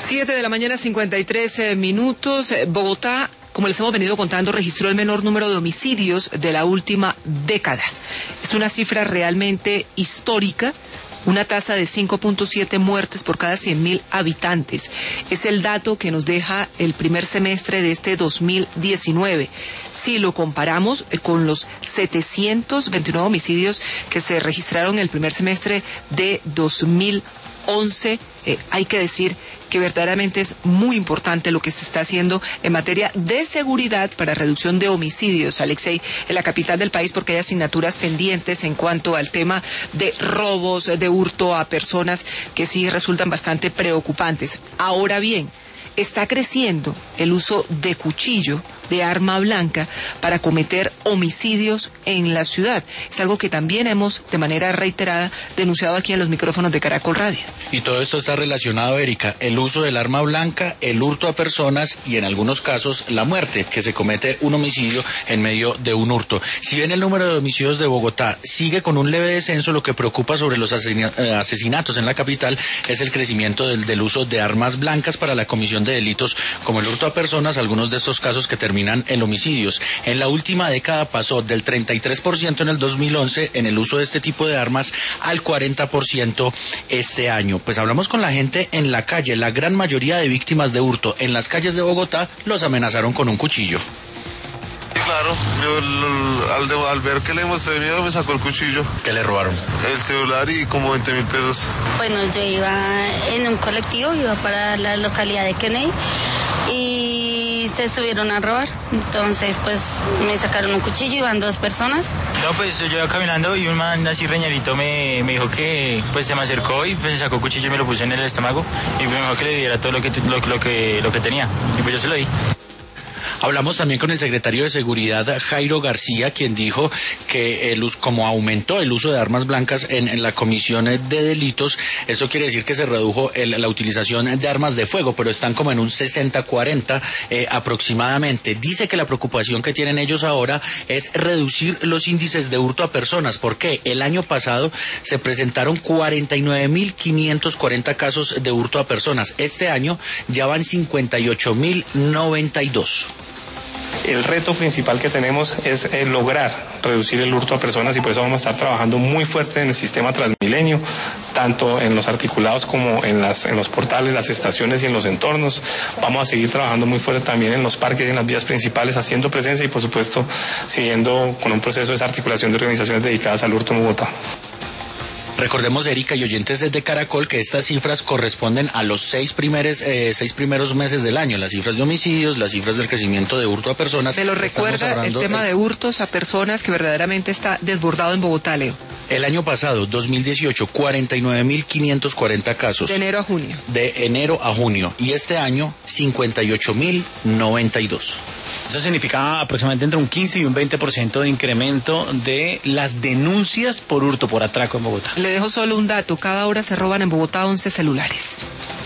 7:53 a.m. Bogotá, como les hemos venido contando, registró el menor número de homicidios de la última década. Es una cifra realmente histórica, una tasa de 5.7 muertes por cada 100.000 habitantes. Es el dato que nos deja el primer semestre de este 2019. Si lo comparamos con los 729 homicidios que se registraron en el primer semestre de 2011, hay que decir que verdaderamente es muy importante lo que se está haciendo en materia de seguridad para reducción de homicidios, Alexei, en la capital del país, porque hay asignaturas pendientes en cuanto al tema de robos, de hurto a personas que sí resultan bastante preocupantes. Ahora bien, está creciendo el uso de cuchillo, de arma blanca, para cometer homicidios en la ciudad. Es algo que también hemos, de manera reiterada, denunciado aquí en los micrófonos de Caracol Radio. Y todo esto está relacionado, Erika, el uso del arma blanca, el hurto a personas y en algunos casos la muerte, que se comete un homicidio en medio de un hurto. Si bien el número de homicidios de Bogotá sigue con un leve descenso, lo que preocupa sobre los asesinatos en la capital es el crecimiento del uso de armas blancas para la comisión de delitos como el hurto a personas, algunos de estos casos que terminan en homicidios. En la última década pasó del 33% en el 2011 en el uso de este tipo de armas al 40% este año. Pues hablamos con la gente en la calle. La gran mayoría de víctimas de hurto en las calles de Bogotá los amenazaron con un cuchillo. Claro, yo al ver que le mostré miedo me sacó el cuchillo. ¿Qué le robaron? El celular y como 20.000 pesos. Bueno, yo iba en un colectivo, iba para la localidad de Kennedy y se subieron a robar. Entonces pues me sacaron un cuchillo, iban 2 personas. No, pues yo iba caminando y un man así reñerito me dijo que pues se me acercó y pues se sacó el cuchillo y me lo puso en el estómago y me dijo que le diera todo lo que tenía y pues yo se lo di. Hablamos también con el secretario de Seguridad, Jairo García, quien dijo que como aumentó el uso de armas blancas en la comisión de delitos, eso quiere decir que se redujo la utilización de armas de fuego, pero están como en un 60-40 aproximadamente. Dice que la preocupación que tienen ellos ahora es reducir los índices de hurto a personas. ¿Por qué? El año pasado se presentaron 49.540 casos de hurto a personas. Este año ya van 58.092. El reto principal que tenemos es lograr reducir el hurto a personas y por eso vamos a estar trabajando muy fuerte en el sistema Transmilenio, tanto en los articulados como en los portales, las estaciones y en los entornos. Vamos a seguir trabajando muy fuerte también en los parques y en las vías principales, haciendo presencia y por supuesto siguiendo con un proceso de desarticulación de organizaciones dedicadas al hurto en Bogotá. Recordemos, Erika y oyentes de Caracol, que estas cifras corresponden a los 6 primeros meses del año, las cifras de homicidios, las cifras del crecimiento de hurto a personas. Se lo recuerda el tema de hurtos a personas que verdaderamente está desbordado en Bogotá, Leo. El año pasado, 2018, 49.540 casos. De enero a junio. De enero a junio. Y este año, 58.092. Eso significa aproximadamente entre un 15 y un 20% de incremento de las denuncias por hurto, por atraco en Bogotá. Le dejo solo un dato. Cada hora se roban en Bogotá 11 celulares.